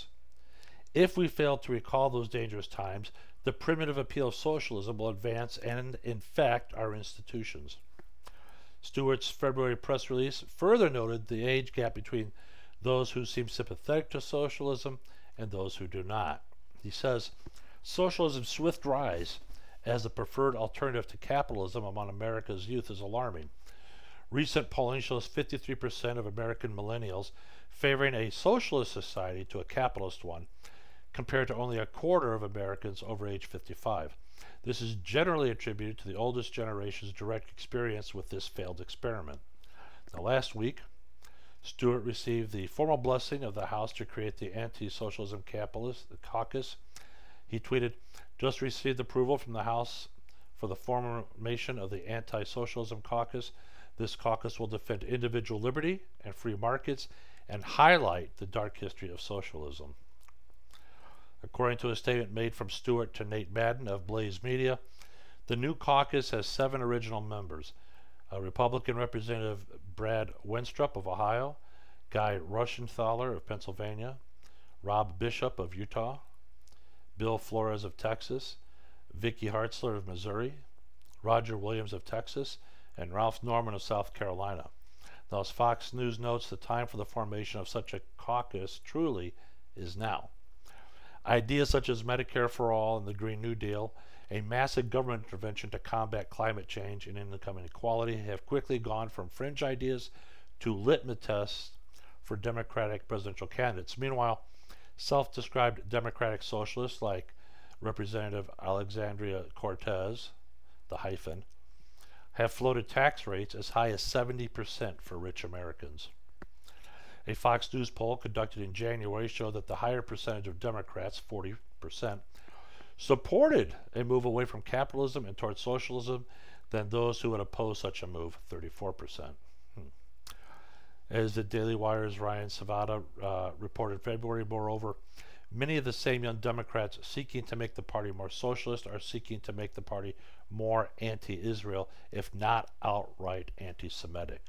If we fail to recall those dangerous times, the primitive appeal of socialism will advance and infect our institutions. Stewart's February press release further noted the age gap between those who seem sympathetic to socialism and those who do not. He says, socialism's swift rise as the preferred alternative to capitalism among America's youth is alarming. Recent polling shows fifty-three percent of American millennials favoring a socialist society to a capitalist one, compared to only a quarter of Americans over age fifty-five. This is generally attributed to the oldest generation's direct experience with this failed experiment. Now, last week, Stewart received the formal blessing of the House to create the Anti-Socialism Caucus. He tweeted, "Just received approval from the House for the formation of the Anti-Socialism Caucus. This caucus will defend individual liberty and free markets and highlight the dark history of socialism." According to a statement made from Stewart to Nate Madden of Blaze Media, the new caucus has seven original members. Uh, Republican Representative Brad Wenstrup of Ohio, Guy Rushenthaler of Pennsylvania, Rob Bishop of Utah, Bill Flores of Texas, Vicky Hartzler of Missouri, Roger Williams of Texas, and Ralph Norman of South Carolina. Now, as Fox News notes, the time for the formation of such a caucus truly is now. Ideas such as Medicare for All and the Green New Deal, a massive government intervention to combat climate change and income inequality, have quickly gone from fringe ideas to litmus tests for Democratic presidential candidates. Meanwhile, self-described Democratic socialists like Representative Alexandria Cortez, the hyphen, have floated tax rates as high as seventy percent for rich Americans. A Fox News poll conducted in January showed that the higher percentage of Democrats, forty percent, supported a move away from capitalism and towards socialism than those who would oppose such a move, thirty-four percent. Hmm. As the Daily Wire's Ryan Savada uh, reported in February, moreover, many of the same young Democrats seeking to make the party more socialist are seeking to make the party more anti-Israel, if not outright anti-Semitic.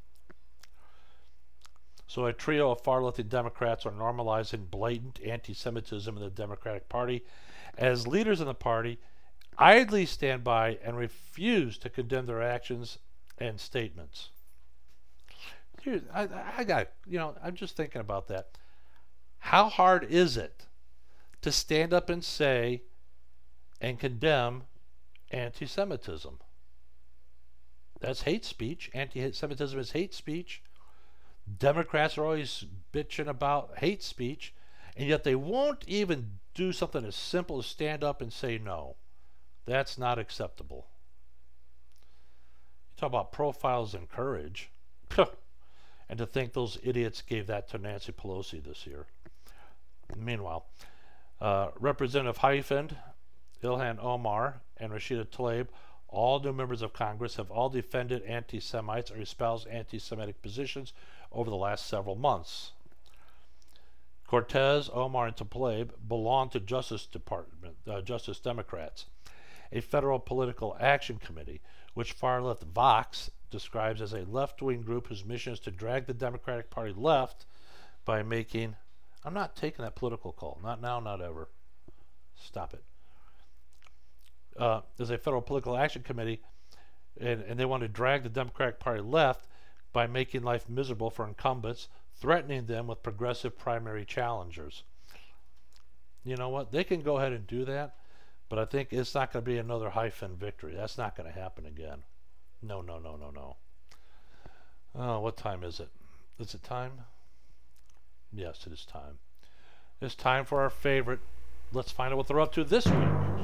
So a trio of far-left Democrats are normalizing blatant anti-Semitism in the Democratic Party, as leaders in the party idly stand by and refuse to condemn their actions and statements. Here, I, I got, you know, I'm just thinking about that. How hard is it to stand up and say and condemn anti-Semitism? That's hate speech. Anti-Semitism is hate speech. Democrats are always bitching about hate speech, and yet they won't even do something as simple as stand up and say no. That's not acceptable. You talk about profiles and courage. And to think those idiots gave that to Nancy Pelosi this year. Meanwhile, uh, Representative Hyphen Ilhan Omar, and Rashida Tlaib, all new members of Congress, have all defended anti-Semites or espoused anti-Semitic positions over the last several months. Cortez, Omar, and Tlaib belong to Justice Department, uh, Justice Democrats, a federal political action committee, which far-left Vox describes as a left-wing group whose mission is to drag the Democratic Party left by making, I'm not taking that political call, not now, not ever. Stop it. Uh, there's a federal political action committee, and, and they want to drag the Democratic Party left by making life miserable for incumbents, threatening them with progressive primary challengers. You know what? They can go ahead and do that, but I think it's not going to be another hyphen victory. That's not going to happen again. No, no, no, no, no. Oh, what time is it? Is it time? Yes, it is time. It's time for our favorite. Let's find out what they're up to this week.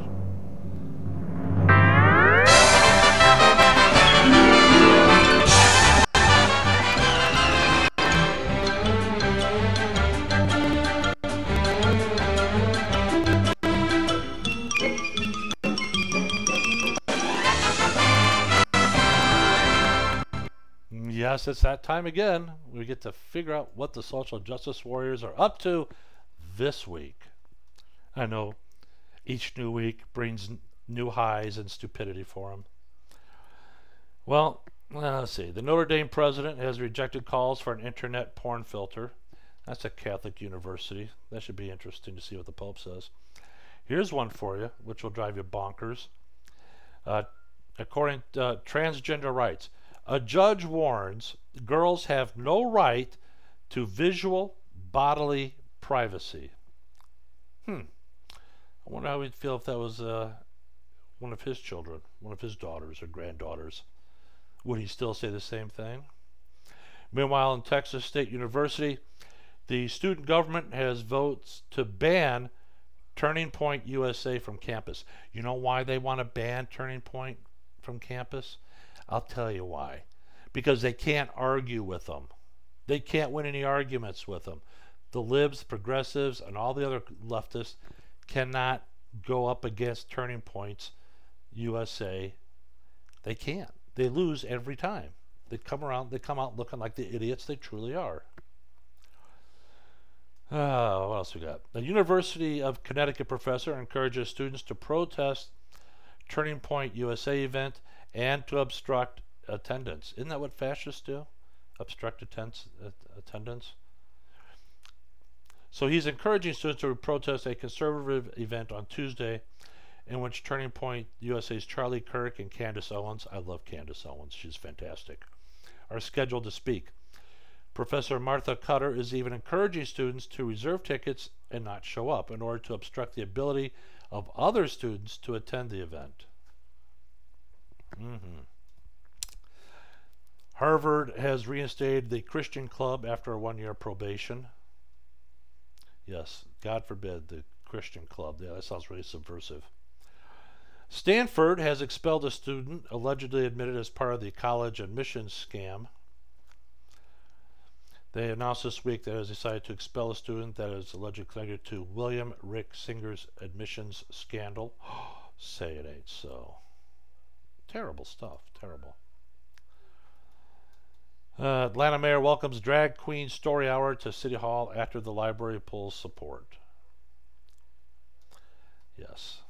Yes, it's that time again. We get to figure out what the social justice warriors are up to this week. I know each new week brings n- new highs and stupidity for them. Well, uh, let's see. The Notre Dame president has rejected calls for an internet porn filter. That's a Catholic university. That should be interesting to see what the Pope says. Here's one for you, which will drive you bonkers. Uh, according to uh, transgender rights, a judge warns girls have no right to visual bodily privacy. Hmm. I wonder how he'd feel if that was uh, one of his children, one of his daughters or granddaughters. Would he still say the same thing? Meanwhile, in Texas State University, the student government has votes to ban Turning Point U S A from campus. You know why they want to ban Turning Point from campus? I'll tell you why. Because they can't argue with them. They can't win any arguments with them. The libs, progressives, and all the other leftists cannot go up against Turning Point's U S A. They can't. They lose every time. They come around, they come out looking like the idiots they truly are. Uh, what else we got? The University of Connecticut professor encourages students to protest Turning Point U S A event and to obstruct attendance. Isn't that what fascists do? Obstruct attendance? attendance? So he's encouraging students to protest a conservative event on Tuesday in which Turning Point U S A's Charlie Kirk and Candace Owens, I love Candace Owens, she's fantastic, are scheduled to speak. Professor Martha Cutter is even encouraging students to reserve tickets and not show up in order to obstruct the ability of other students to attend the event. Mm-hmm. Harvard has reinstated the Christian Club after a one-year probation. Yes, God forbid, the Christian Club. Yeah, that sounds really subversive. Stanford has expelled a student allegedly admitted as part of the college admissions scam. They announced this week that it has decided to expel a student that is allegedly connected to William Rick Singer's admissions scandal. Say it ain't so. Terrible stuff. Terrible. Uh, Atlanta mayor welcomes drag queen story hour to City Hall after the library pulls support. Yes.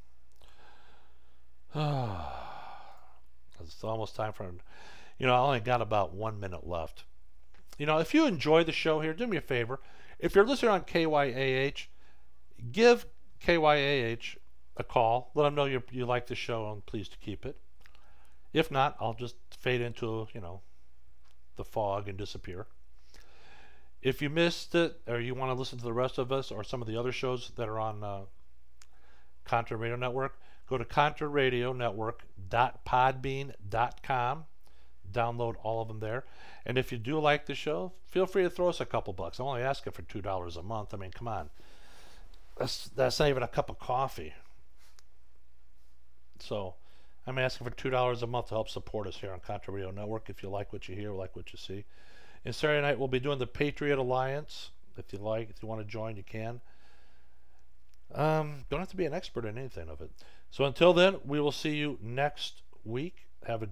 It's almost time for, you know, I only got about one minute left. You know, if you enjoy the show here, do me a favor. If you're listening on K Y A H, give K Y A H a call. Let them know you you like the show and pleased to keep it. If not, I'll just fade into, you know, the fog and disappear. If you missed it or you want to listen to the rest of us or some of the other shows that are on uh, Contra Radio Network, go to contra radio network dot podbean dot com. Download all of them there. And if you do like the show, feel free to throw us a couple bucks. I'm only asking for two dollars a month. I mean, come on. That's, that's not even a cup of coffee. So I'm asking for two dollars a month to help support us here on Contra Radio Network. If you like what you hear, like what you see. And Saturday night, we'll be doing the Patriot Alliance. If you like, if you want to join, you can. Um, don't have to be an expert in anything of it. So until then, we will see you next week. Have a